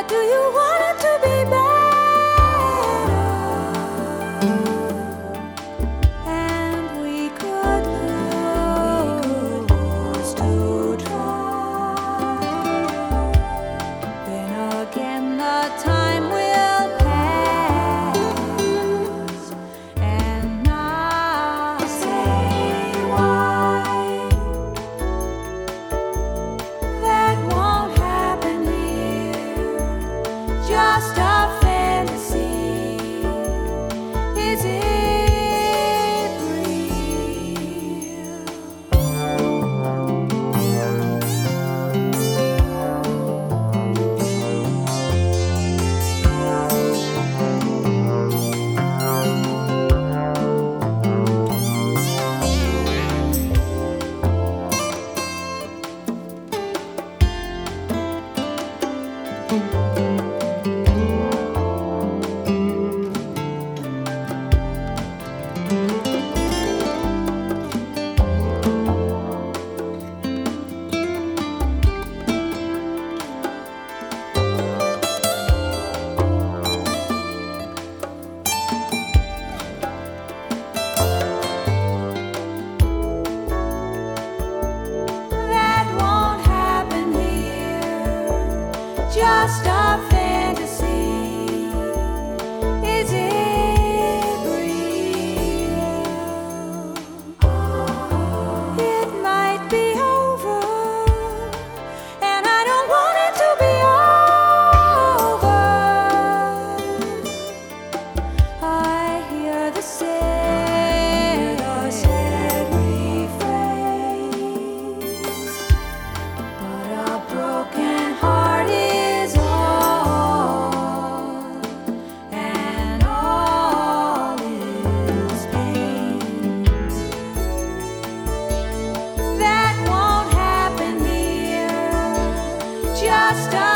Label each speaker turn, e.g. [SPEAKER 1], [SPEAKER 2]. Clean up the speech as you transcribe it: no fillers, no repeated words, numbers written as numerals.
[SPEAKER 1] Do you want it to be better? And we could lose to try. Then again, the time will pass, and I'll say why. That won't happen here. Just a fantasy. Is it real? That won't happen here. Just a fantasy. Is it real? It might be over, and I don't want it to be over. I hear the sad refrain, but a broken heart is all, and all is pain. That won't happen here. Just a